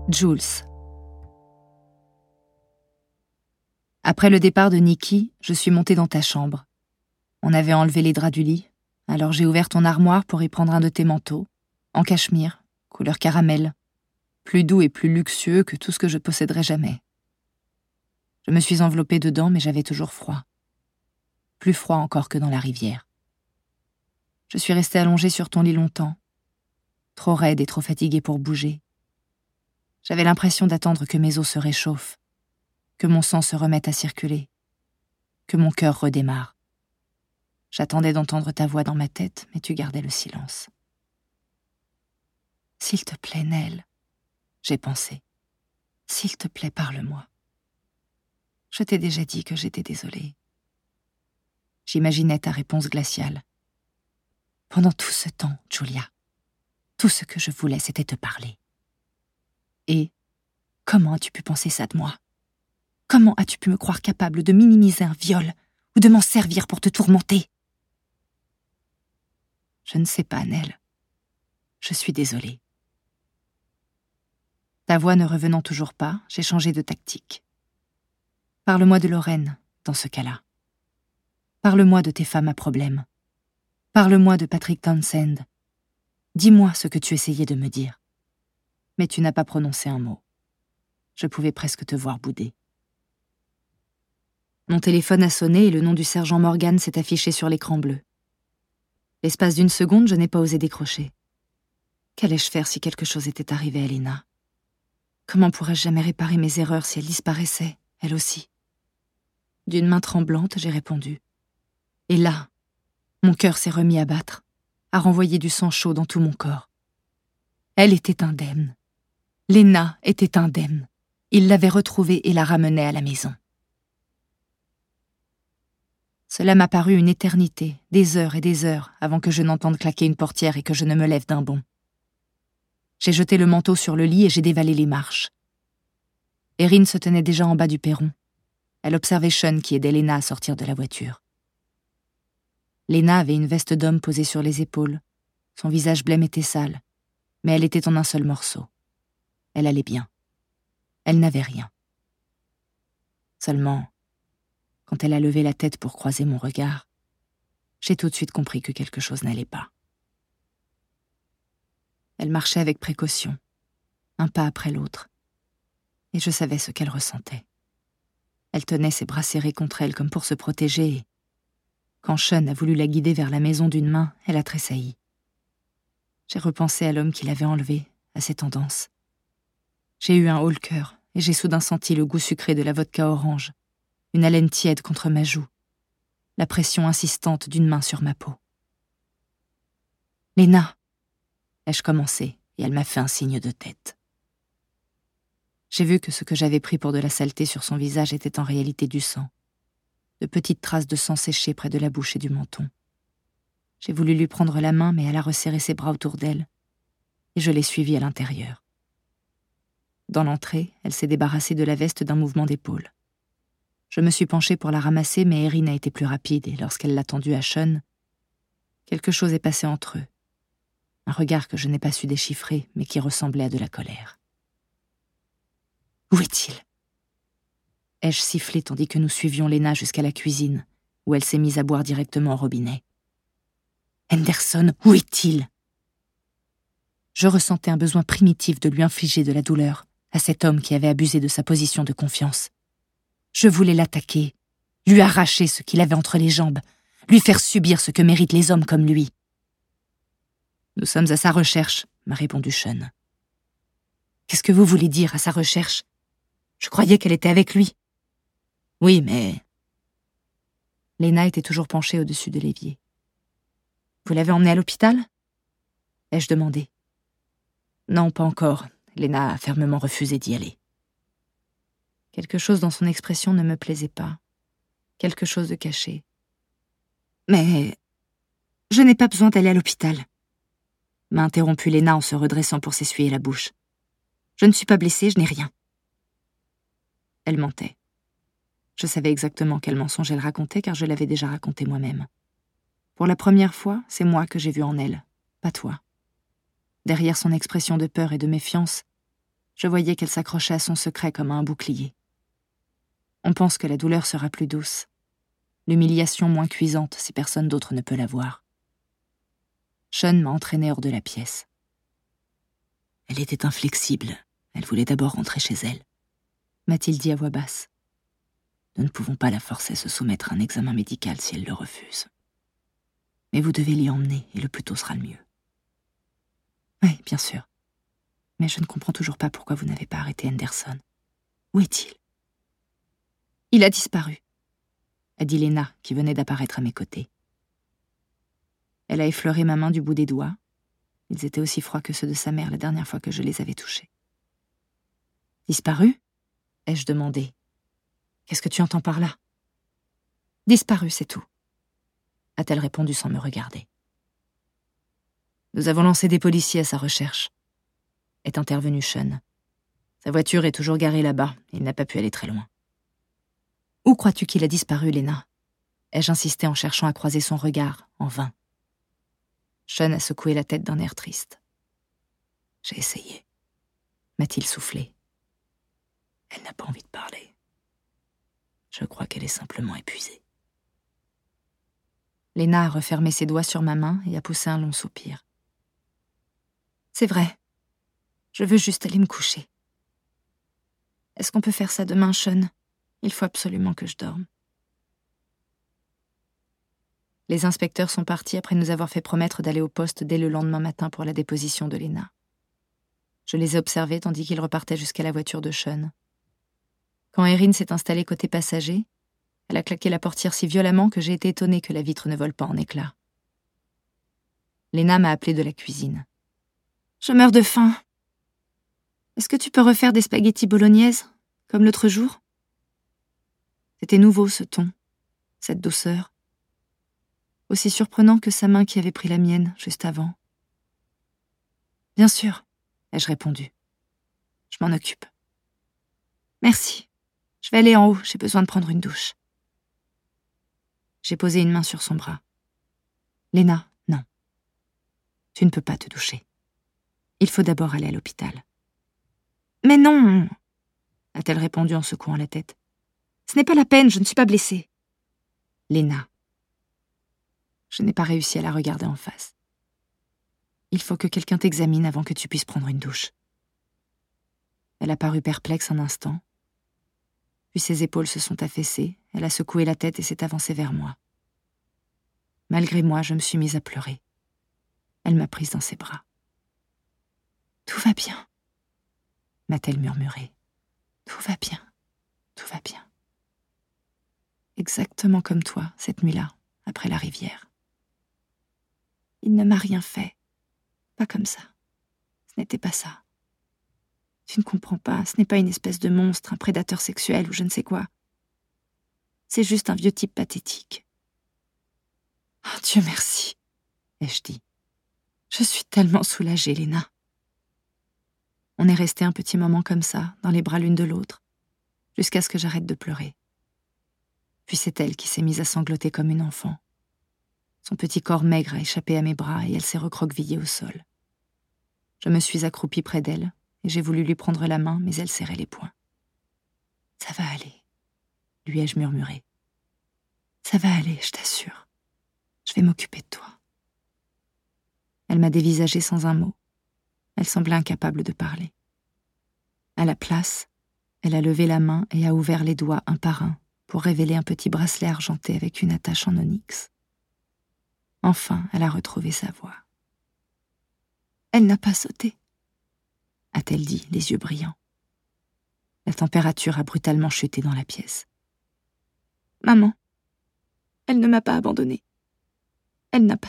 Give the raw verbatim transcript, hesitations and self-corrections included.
Jules. Après le départ de Nikki, je suis montée dans ta chambre. On avait enlevé les draps du lit, alors j'ai ouvert ton armoire pour y prendre un de tes manteaux, en cachemire, couleur caramel, plus doux et plus luxueux que tout ce que je posséderais jamais. Je me suis enveloppée dedans, mais j'avais toujours froid. Plus froid encore que dans la rivière. Je suis restée allongée sur ton lit longtemps, trop raide et trop fatiguée pour bouger. J'avais l'impression d'attendre que mes os se réchauffent, que mon sang se remette à circuler, que mon cœur redémarre. J'attendais d'entendre ta voix dans ma tête, mais tu gardais le silence. « S'il te plaît, Nell, » j'ai pensé. « S'il te plaît, parle-moi. Je t'ai déjà dit que j'étais désolée. » J'imaginais ta réponse glaciale. « Pendant tout ce temps, Julia, tout ce que je voulais, c'était te parler. Et comment as-tu pu penser ça de moi? Comment as-tu pu me croire capable de minimiser un viol ou de m'en servir pour te tourmenter? » Je ne sais pas, Nell. Je suis désolée. Ta voix ne revenant toujours pas, j'ai changé de tactique. Parle-moi de Lorraine, dans ce cas-là. Parle-moi de tes femmes à problème. Parle-moi de Patrick Townsend. Dis-moi ce que tu essayais de me dire. Mais tu n'as pas prononcé un mot. Je pouvais presque te voir bouder. Mon téléphone a sonné et le nom du sergent Morgan s'est affiché sur l'écran bleu. L'espace d'une seconde, je n'ai pas osé décrocher. Qu'allais-je faire si quelque chose était arrivé à Lena? Comment pourrais-je jamais réparer mes erreurs si elle disparaissait, elle aussi? D'une main tremblante, j'ai répondu. Et là, mon cœur s'est remis à battre, à renvoyer du sang chaud dans tout mon corps. Elle était indemne. Lena était indemne. Il l'avait retrouvée et la ramenait à la maison. Cela m'a paru une éternité, des heures et des heures, avant que je n'entende claquer une portière et que je ne me lève d'un bond. J'ai jeté le manteau sur le lit et j'ai dévalé les marches. Erin se tenait déjà en bas du perron. Elle observait Sean qui aidait Lena à sortir de la voiture. Lena avait une veste d'homme posée sur les épaules. Son visage blême était sale, mais elle était en un seul morceau. Elle allait bien. Elle n'avait rien. Seulement, quand elle a levé la tête pour croiser mon regard, j'ai tout de suite compris que quelque chose n'allait pas. Elle marchait avec précaution, un pas après l'autre, et je savais ce qu'elle ressentait. Elle tenait ses bras serrés contre elle comme pour se protéger, et quand Sean a voulu la guider vers la maison d'une main, elle a tressailli. J'ai repensé à l'homme qui l'avait enlevée, à ses tendances. J'ai eu un haut-le-cœur, et j'ai soudain senti le goût sucré de la vodka orange, une haleine tiède contre ma joue, la pression insistante d'une main sur ma peau. « Lena !» ai-je commencé, et elle m'a fait un signe de tête. J'ai vu que ce que j'avais pris pour de la saleté sur son visage était en réalité du sang, de petites traces de sang séché près de la bouche et du menton. J'ai voulu lui prendre la main, mais elle a resserré ses bras autour d'elle, et je l'ai suivie à l'intérieur. Dans l'entrée, elle s'est débarrassée de la veste d'un mouvement d'épaule. Je me suis penchée pour la ramasser, mais Erin a été plus rapide, et lorsqu'elle l'a tendue à Sean, quelque chose est passé entre eux. Un regard que je n'ai pas su déchiffrer, mais qui ressemblait à de la colère. « Où est-il » ai-je sifflé tandis que nous suivions Lena jusqu'à la cuisine, où elle s'est mise à boire directement au robinet. « Henderson, où est-il » Je ressentais un besoin primitif de lui infliger de la douleur, à cet homme qui avait abusé de sa position de confiance. Je voulais l'attaquer, lui arracher ce qu'il avait entre les jambes, lui faire subir ce que méritent les hommes comme lui. « Nous sommes à sa recherche », m'a répondu Sean. « Qu'est-ce que vous voulez dire, à sa recherche? Je croyais qu'elle était avec lui. » »« Oui, mais... » Lena était toujours penchée au-dessus de l'évier. « Vous l'avez emmenée à l'hôpital » ai-je demandé. « Non, pas encore. » Lena a fermement refusé d'y aller. Quelque chose dans son expression ne me plaisait pas. Quelque chose de caché. « Mais... je n'ai pas besoin d'aller à l'hôpital. » m'a interrompu Lena en se redressant pour s'essuyer la bouche. « Je ne suis pas blessée, je n'ai rien. » Elle mentait. Je savais exactement quel mensonge elle racontait car je l'avais déjà raconté moi-même. Pour la première fois, c'est moi que j'ai vu en elle, pas toi. Derrière son expression de peur et de méfiance, Je voyais qu'elle s'accrochait à son secret comme à un bouclier. On pense que la douleur sera plus douce, l'humiliation moins cuisante si personne d'autre ne peut la voir. Sean m'a entraîné hors de la pièce. Elle était inflexible. Elle voulait d'abord rentrer chez elle, m'a-t-il dit à voix basse. Nous ne pouvons pas la forcer à se soumettre à un examen médical si elle le refuse. Mais vous devez l'y emmener, et le plus tôt sera le mieux. Oui, bien sûr. Mais je ne comprends toujours pas pourquoi vous n'avez pas arrêté Henderson. Où est-il? Il a disparu, a dit Lena, qui venait d'apparaître à mes côtés. Elle a effleuré ma main du bout des doigts. Ils étaient aussi froids que ceux de sa mère la dernière fois que je les avais touchés. Disparu? Ai-je demandé. Qu'est-ce que tu entends par là? Disparu, c'est tout, a-t-elle répondu sans me regarder. Nous avons lancé des policiers à sa recherche, est intervenu Sean. Sa voiture est toujours garée là-bas, et il n'a pas pu aller très loin. Où crois-tu qu'il a disparu, Lena? Ai-je insisté en cherchant à croiser son regard, en vain. Sean a secoué la tête d'un air triste. J'ai essayé, m'a-t-il soufflé. Elle n'a pas envie de parler. Je crois qu'elle est simplement épuisée. Lena a refermé ses doigts sur ma main et a poussé un long soupir. C'est vrai. Je veux juste aller me coucher. Est-ce qu'on peut faire ça demain, Sean? Il faut absolument que je dorme. Les inspecteurs sont partis après nous avoir fait promettre d'aller au poste dès le lendemain matin pour la déposition de Lena. Je les ai observés tandis qu'ils repartaient jusqu'à la voiture de Sean. Quand Erin s'est installée côté passager, elle a claqué la portière si violemment que j'ai été étonnée que la vitre ne vole pas en éclats. Lena m'a appelée de la cuisine. « Je meurs de faim. Est-ce que tu peux refaire des spaghettis bolognaises, comme l'autre jour ?» C'était nouveau ce ton, cette douceur. Aussi surprenant que sa main qui avait pris la mienne juste avant. « Bien sûr, » ai-je répondu. « Je m'en occupe. »« Merci. Je vais aller en haut, j'ai besoin de prendre une douche. » J'ai posé une main sur son bras. « Lena, non. Tu ne peux pas te doucher. Il faut d'abord aller à l'hôpital. »« Mais non !» a-t-elle répondu en secouant la tête. « Ce n'est pas la peine, je ne suis pas blessée. »« Lena. » Je n'ai pas réussi à la regarder en face. « Il faut que quelqu'un t'examine avant que tu puisses prendre une douche. » Elle a paru perplexe un instant. Puis ses épaules se sont affaissées, elle a secoué la tête et s'est avancée vers moi. Malgré moi, je me suis mise à pleurer. Elle m'a prise dans ses bras. « Tout va bien, » m'a-t-elle murmuré. « Tout va bien, tout va bien. » Exactement comme toi, cette nuit-là, après la rivière. Il ne m'a rien fait. Pas comme ça. Ce n'était pas ça. Tu ne comprends pas, ce n'est pas une espèce de monstre, un prédateur sexuel ou je ne sais quoi. C'est juste un vieux type pathétique. Oh, Dieu merci, ai-je dit. Je suis tellement soulagée, Lena. On est resté un petit moment comme ça, dans les bras l'une de l'autre, jusqu'à ce que j'arrête de pleurer. Puis c'est elle qui s'est mise à sangloter comme une enfant. Son petit corps maigre a échappé à mes bras et elle s'est recroquevillée au sol. Je me suis accroupie près d'elle et j'ai voulu lui prendre la main, mais elle serrait les poings. « Ça va aller, » lui ai-je murmuré. « Ça va aller, je t'assure. Je vais m'occuper de toi. » Elle m'a dévisagée sans un mot. Elle semblait incapable de parler. À la place, elle a levé la main et a ouvert les doigts un par un pour révéler un petit bracelet argenté avec une attache en onyx. Enfin, elle a retrouvé sa voix. « Elle n'a pas sauté, » a-t-elle dit, les yeux brillants. La température a brutalement chuté dans la pièce. « Maman, elle ne m'a pas abandonnée. Elle n'a pas sauté. »